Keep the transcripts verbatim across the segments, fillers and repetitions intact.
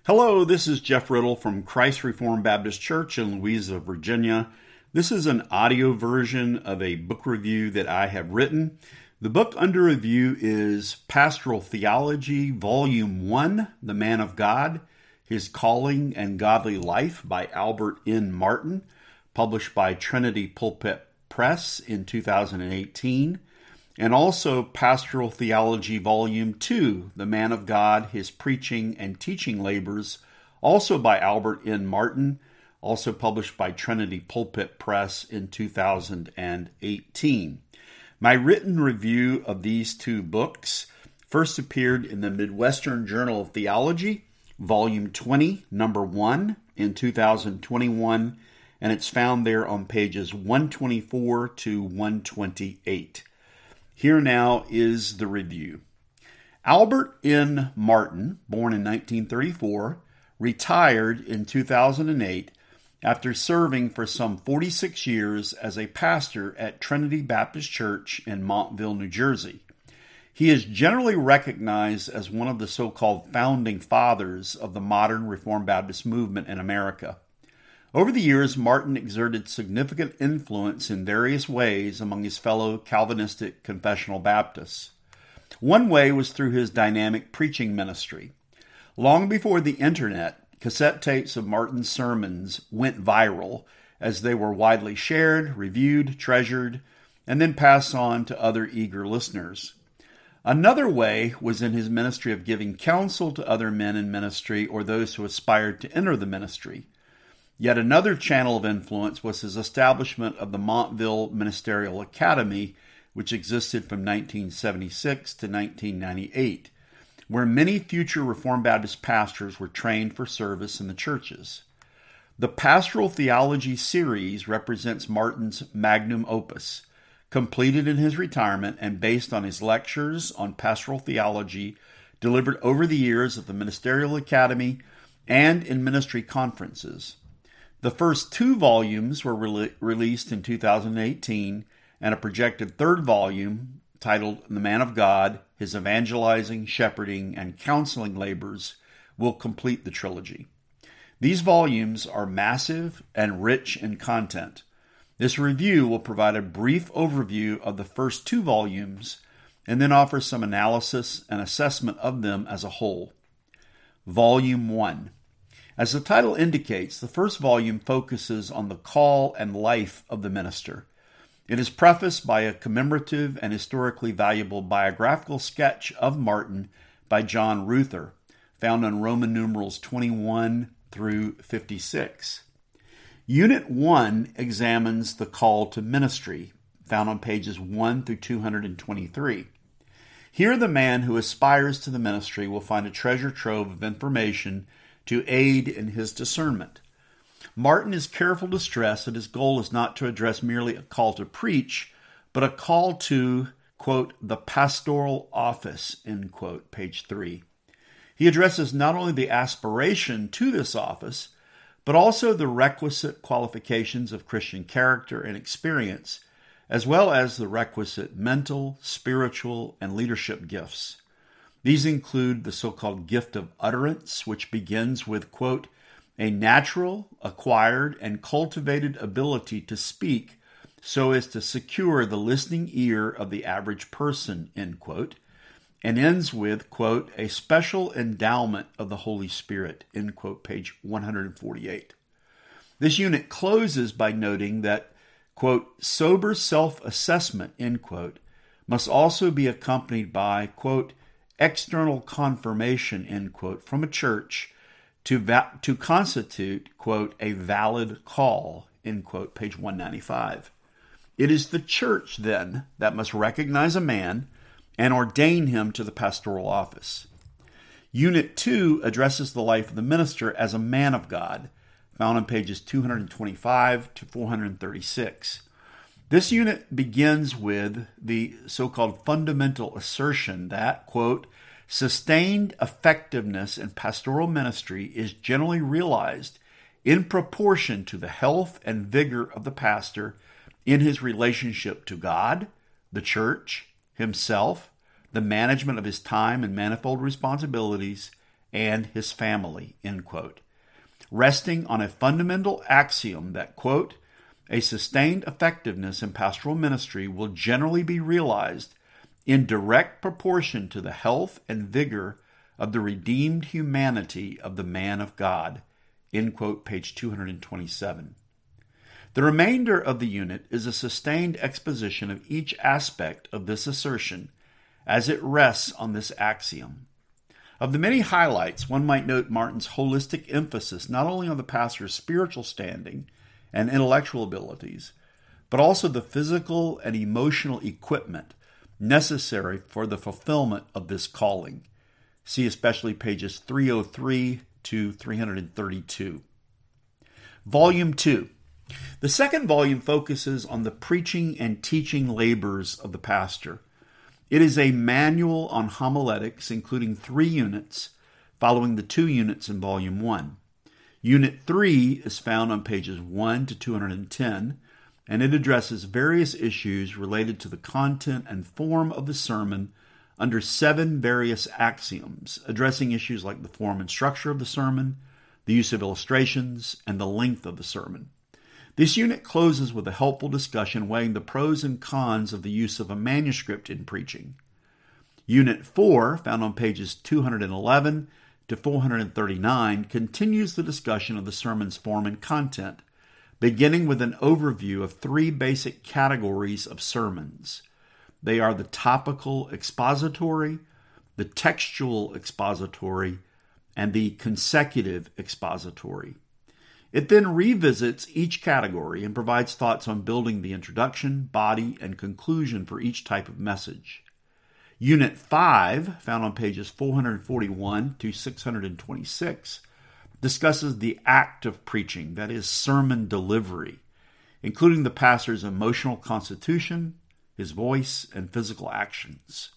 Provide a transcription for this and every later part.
Hello, this is Jeff Riddle from Christ Reformed Baptist Church in Louisa, Virginia. This is an audio version of a book review that I have written. The book under review is Pastoral Theology, Volume one, The Man of God, His Calling and Godly Life by Albert N. Martin, published by Trinity Pulpit Press in two thousand eighteen. And also Pastoral Theology Volume two, The Man of God, His Preaching and Teaching Labors, also by Albert N. Martin, also published by Trinity Pulpit Press in two thousand eighteen. My written review of these two books first appeared in the Midwestern Journal of Theology, Volume twenty, Number one, in two thousand twenty-one, and it's found there on pages one twenty-four to one twenty-eight. Here now is the review. Albert N. Martin, born in nineteen thirty-four, retired in two thousand eight after serving for some forty-six years as a pastor at Trinity Baptist Church in Montville, New Jersey. He is generally recognized as one of the so-called founding fathers of the modern Reformed Baptist movement in America. Over the years, Martin exerted significant influence in various ways among his fellow Calvinistic confessional Baptists. One way was through his dynamic preaching ministry. Long before the internet, cassette tapes of Martin's sermons went viral as they were widely shared, reviewed, treasured, and then passed on to other eager listeners. Another way was in his ministry of giving counsel to other men in ministry or those who aspired to enter the ministry. Yet another channel of influence was his establishment of the Montville Ministerial Academy, which existed from nineteen seventy-six to nineteen ninety-eight, where many future Reformed Baptist pastors were trained for service in the churches. The Pastoral Theology series represents Martin's magnum opus, completed in his retirement and based on his lectures on pastoral theology delivered over the years at the Ministerial Academy and in ministry conferences. The first two volumes were re- released in two thousand eighteen, and a projected third volume, titled The Man of God, His Evangelizing, Shepherding, and Counseling Labors, will complete the trilogy. These volumes are massive and rich in content. This review will provide a brief overview of the first two volumes, and then offer some analysis and assessment of them as a whole. Volume one. As the title indicates, the first volume focuses on the call and life of the minister. It is prefaced by a commemorative and historically valuable biographical sketch of Martin by John Ruther, found on Roman numerals twenty-one through fifty-six. Unit one examines the call to ministry, found on pages one through two hundred twenty-three. Here, the man who aspires to the ministry will find a treasure trove of information to aid in his discernment. Martin is careful to stress that his goal is not to address merely a call to preach, but a call to, quote, the pastoral office, end quote, page three. He addresses not only the aspiration to this office, but also the requisite qualifications of Christian character and experience, as well as the requisite mental, spiritual, and leadership gifts. These include the so-called gift of utterance, which begins with, quote, a natural, acquired, and cultivated ability to speak so as to secure the listening ear of the average person, end quote, and ends with, quote, a special endowment of the Holy Spirit, end quote, page one forty-eight. This unit closes by noting that, quote, sober self-assessment, end quote, must also be accompanied by, quote, external confirmation, end quote, from a church to va- to constitute, quote, a valid call, end quote, page one ninety-five. It is the church, then, that must recognize a man and ordain him to the pastoral office. Unit two addresses the life of the minister as a man of God, found on pages two twenty-five to four thirty-six. This unit begins with the so-called fundamental assertion that, quote, sustained effectiveness in pastoral ministry is generally realized in proportion to the health and vigor of the pastor in his relationship to God, the church, himself, the management of his time and manifold responsibilities, and his family, end quote. Resting on a fundamental axiom that, quote, a sustained effectiveness in pastoral ministry will generally be realized in direct proportion to the health and vigor of the redeemed humanity of the man of God, end quote, page two hundred twenty-seven. The remainder of the unit is a sustained exposition of each aspect of this assertion as it rests on this axiom. Of the many highlights, one might note Martin's holistic emphasis not only on the pastor's spiritual standing and intellectual abilities, but also the physical and emotional equipment necessary for the fulfillment of this calling. See especially pages three oh three to three hundred thirty-two. Volume two. The second volume focuses on the preaching and teaching labors of the pastor. It is a manual on homiletics, including three units, following the two units in Volume one. Unit three is found on pages one to two hundred ten, and it addresses various issues related to the content and form of the sermon under seven various axioms, addressing issues like the form and structure of the sermon, the use of illustrations, and the length of the sermon. This unit closes with a helpful discussion weighing the pros and cons of the use of a manuscript in preaching. Unit four, found on pages two hundred eleven to four hundred thirty-nine, continues the discussion of the sermon's form and content, beginning with an overview of three basic categories of sermons. They are the topical expository, the textual expository, and the consecutive expository. It then revisits each category and provides thoughts on building the introduction, body, and conclusion for each type of message. Unit five, found on pages four hundred forty-one to six hundred twenty-six, discusses the act of preaching, that is, sermon delivery, including the pastor's emotional constitution, his voice, and physical actions.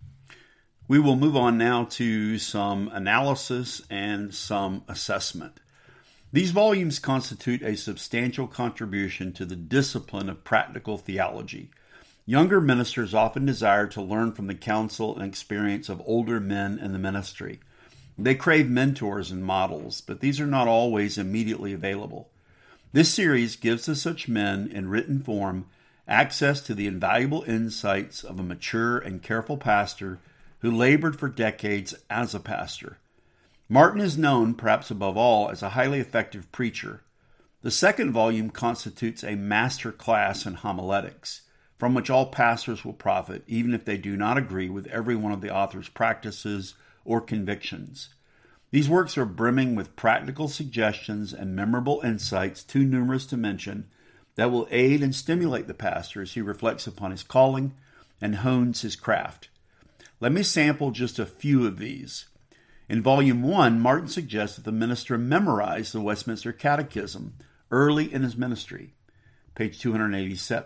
We will move on now to some analysis and some assessment. These volumes constitute a substantial contribution to the discipline of practical theology. Younger ministers often desire to learn from the counsel and experience of older men in the ministry. They crave mentors and models, but these are not always immediately available. This series gives to such men, in written form, access to the invaluable insights of a mature and careful pastor who labored for decades as a pastor. Martin is known, perhaps above all, as a highly effective preacher. The second volume constitutes a master class in homiletics, from which all pastors will profit, even if they do not agree with every one of the author's practices or convictions. These works are brimming with practical suggestions and memorable insights, too numerous to mention, that will aid and stimulate the pastor as he reflects upon his calling and hones his craft. Let me sample just a few of these. In Volume one, Martin suggests that the minister memorize the Westminster Catechism early in his ministry, page two hundred eighty-seven.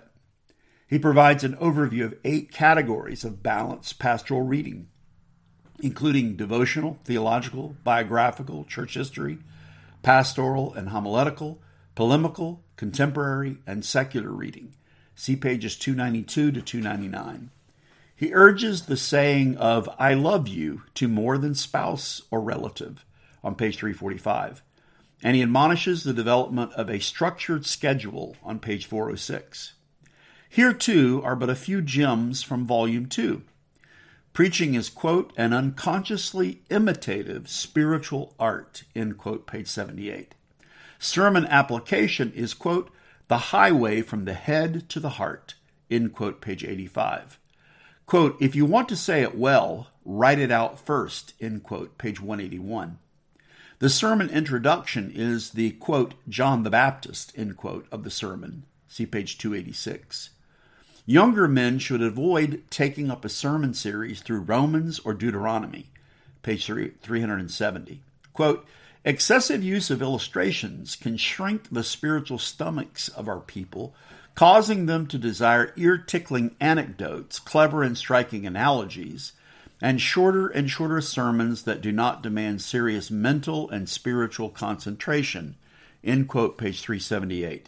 He provides an overview of eight categories of balanced pastoral reading, including devotional, theological, biographical, church history, pastoral and homiletical, polemical, contemporary, and secular reading. See pages two ninety-two to two ninety-nine. He urges the saying of, I love you, to more than spouse or relative, on page three forty-five. And he admonishes the development of a structured schedule on page four oh six. Here, too, are but a few gems from Volume two. Preaching is, quote, an unconsciously imitative spiritual art, end quote, page seventy-eight. Sermon application is, quote, the highway from the head to the heart, end quote, page eighty-five. Quote, if you want to say it well, write it out first, end quote, page one eighty-one. The sermon introduction is the, quote, John the Baptist, end quote, of the sermon. See page two eighty-six. Younger men should avoid taking up a sermon series through Romans or Deuteronomy, page three hundred seventy. Quote, excessive use of illustrations can shrink the spiritual stomachs of our people, causing them to desire ear-tickling anecdotes, clever and striking analogies, and shorter and shorter sermons that do not demand serious mental and spiritual concentration, end quote, page three seventy-eight.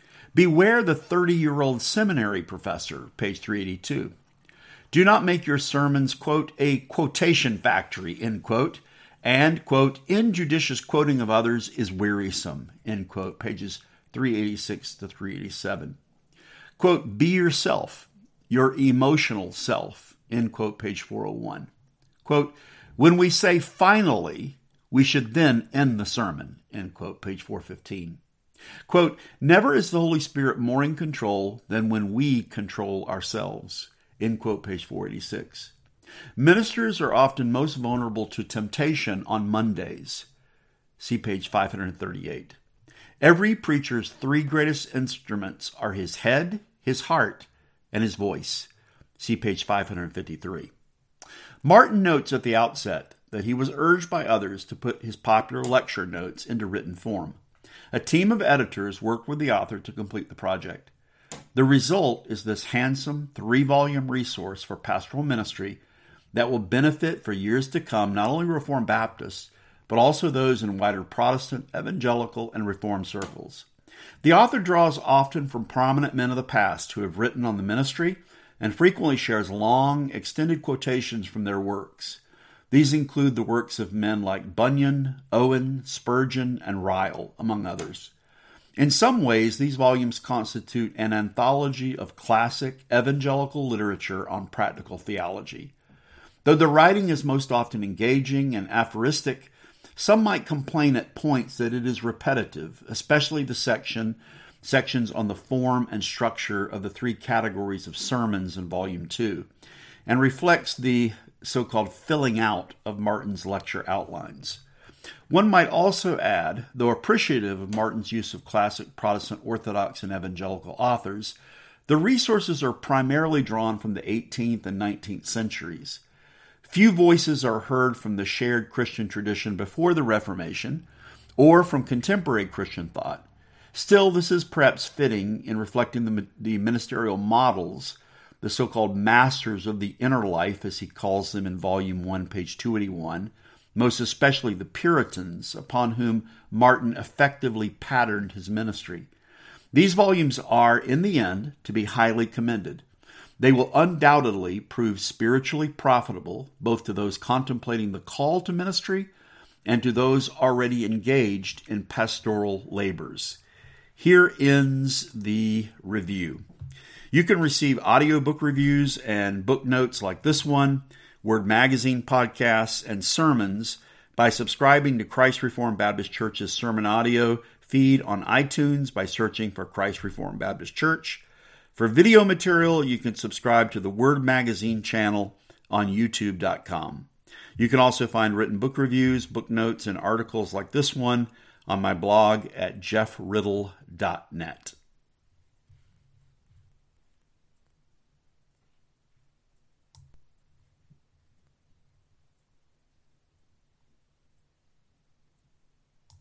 Beware the thirty-year-old seminary professor, page three eighty-two. Do not make your sermons, quote, a quotation factory, end quote, And, quote, injudicious quoting of others is wearisome, end quote, pages three eighty-six to three eighty-seven. Quote, be yourself, your emotional self, end quote, page four oh one. Quote, when we say finally, we should then end the sermon, end quote, page four fifteen. Quote, never is the Holy Spirit more in control than when we control ourselves, end quote, page four eighty-six. Ministers are often most vulnerable to temptation on Mondays. See page five thirty-eight. Every preacher's three greatest instruments are his head, his heart, and his voice. See page five fifty-three. Martin notes at the outset that he was urged by others to put his popular lecture notes into written form. A team of editors worked with the author to complete the project. The result is this handsome three-volume resource for pastoral ministry that will benefit for years to come not only Reformed Baptists, but also those in wider Protestant, evangelical, and Reformed circles. The author draws often from prominent men of the past who have written on the ministry and frequently shares long, extended quotations from their works. These include the works of men like Bunyan, Owen, Spurgeon, and Ryle, among others. In some ways, these volumes constitute an anthology of classic evangelical literature on practical theology. Though the writing is most often engaging and aphoristic, some might complain at points that it is repetitive, especially the section sections on the form and structure of the three categories of sermons in Volume two, and reflects the so-called filling out of Martin's lecture outlines. One might also add, though appreciative of Martin's use of classic Protestant Orthodox and evangelical authors, the resources are primarily drawn from the eighteenth and nineteenth centuries. Few voices are heard from the shared Christian tradition before the Reformation or from contemporary Christian thought. Still, this is perhaps fitting in reflecting the, the ministerial models, the so-called masters of the inner life, as he calls them in Volume one, page two eighty-one, most especially the Puritans, upon whom Martin effectively patterned his ministry. These volumes are, in the end, to be highly commended. They will undoubtedly prove spiritually profitable, both to those contemplating the call to ministry and to those already engaged in pastoral labors. Here ends the review. You can receive audiobook reviews and book notes like this one, Word Magazine podcasts, and sermons by subscribing to Christ Reformed Baptist Church's sermon audio feed on iTunes by searching for Christ Reformed Baptist Church. For video material, you can subscribe to the Word Magazine channel on YouTube dot com. You can also find written book reviews, book notes, and articles like this one on my blog at jeff riddle dot net.